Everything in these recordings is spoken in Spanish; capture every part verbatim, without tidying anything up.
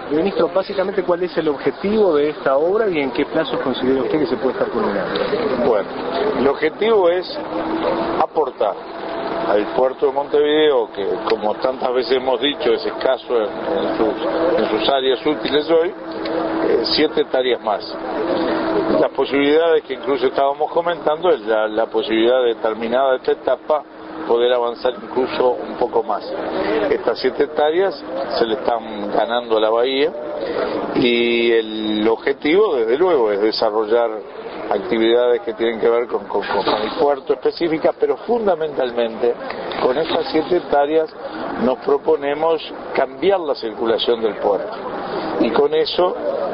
Ministro, básicamente, ¿cuál es el objetivo de esta obra y en qué plazos considera usted que se puede estar culminando? Bueno, el objetivo es aportar al puerto de Montevideo, que como tantas veces hemos dicho es escaso en, en, sus, en sus áreas útiles hoy, eh, siete hectáreas más. Las posibilidades que incluso estábamos comentando es la, la posibilidad de terminada esta etapa poder avanzar incluso un poco más. Estas siete hectáreas se le están ganando a la bahía y el objetivo desde luego es desarrollar actividades que tienen que ver con, con, con el puerto específica, pero fundamentalmente con estas siete hectáreas nos proponemos cambiar la circulación del puerto y con eso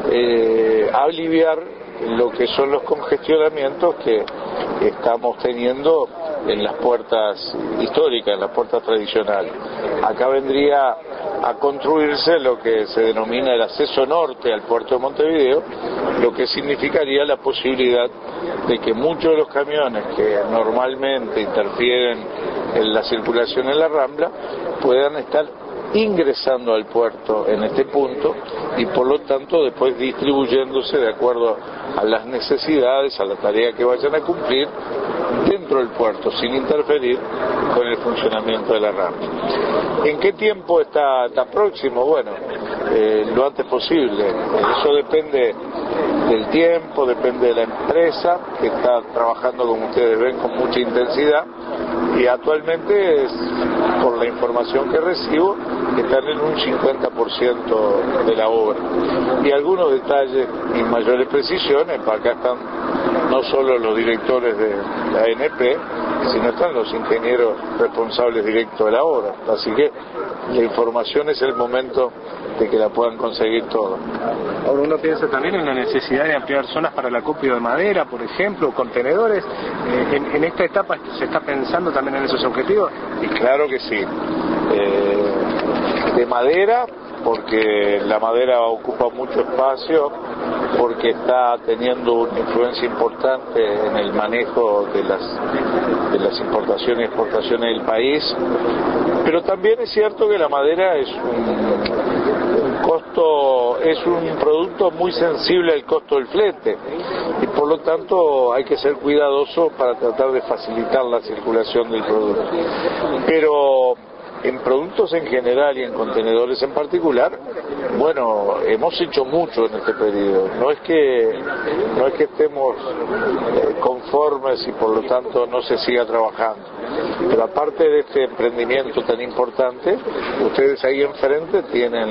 eh, aliviar lo que son los congestionamientos que estamos teniendo en las puertas históricas, en las puertas tradicionales. Acá vendría a construirse lo que se denomina el acceso norte al puerto de Montevideo, lo que significaría la posibilidad de que muchos de los camiones que normalmente interfieren en la circulación en la Rambla puedan estar ingresando al puerto en este punto y por lo tanto después distribuyéndose de acuerdo a las necesidades, a la tarea que vayan a cumplir dentro del puerto, sin interferir con el funcionamiento de la Rambla. ¿En qué tiempo está, está próximo? Bueno, eh, lo antes posible. Eso depende del tiempo, depende de la empresa, que está trabajando, como ustedes ven, con mucha intensidad, y actualmente, es, por la información que recibo, están en un cincuenta por ciento de la obra. Y algunos detalles y mayores precisiones, para acá están no solo los directores de la A N P, sino están los ingenieros responsables directos de la obra. Así que la información es el momento de que la puedan conseguir todos. Ahora uno piensa también en la necesidad de ampliar zonas para el acopio de madera, por ejemplo, contenedores. Eh, en, en esta etapa se está pensando también en esos objetivos. Y claro que sí. Eh, de madera, porque la madera ocupa mucho espacio, porque está teniendo una influencia importante en el manejo de las, de las importaciones y exportaciones del país, pero también es cierto que la madera es un, un costo, es un producto muy sensible al costo del flete y por lo tanto hay que ser cuidadoso para tratar de facilitar la circulación del producto. Pero en productos en general y en contenedores en particular, bueno, hemos hecho mucho en este periodo. No es que no es que estemos eh, conformes y por lo tanto no se siga trabajando. Pero aparte de este emprendimiento tan importante, ustedes ahí enfrente tienen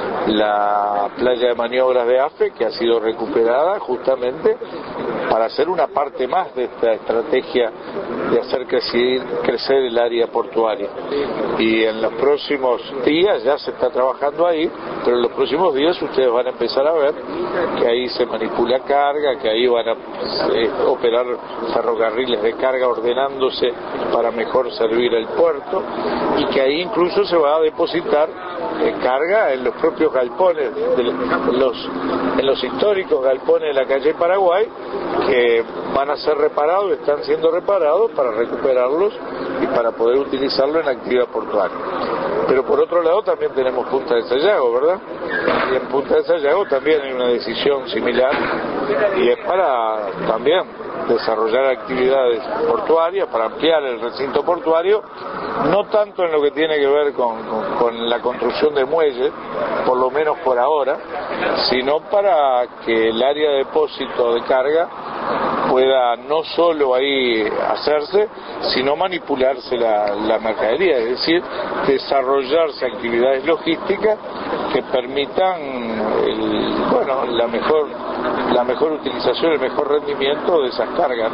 la playa de maniobras de AFE, que ha sido recuperada justamente para hacer una parte más de esta estrategia de hacer crecer, crecer el área portuaria. Y en los próximos días ya se está trabajando ahí, pero en los próximos días ustedes van a empezar a ver que ahí se manipula carga, que ahí van a eh, operar ferrocarriles de carga ordenándose para mejor servir el puerto y que ahí incluso se va a depositar eh, carga en los propios galpones, de los, en los históricos galpones de la calle Paraguay, que van a ser reparados, están siendo reparados para recuperarlos y para poder utilizarlo en actividad portuaria. Pero por otro lado también tenemos Punta de Sayago, ¿verdad? Y en Punta de Sayago también hay una decisión similar y es para también desarrollar actividades portuarias, para ampliar el recinto portuario, no tanto en lo que tiene que ver con, con, con la construcción de muelles, por lo menos por ahora, sino para que el área de depósito de carga pueda no solo ahí hacerse, sino manipularse la, la mercadería, es decir, desarrollarse actividades logísticas que permitan el, bueno, la mejor, la mejor utilización, el mejor rendimiento de esas cargas, ¿no?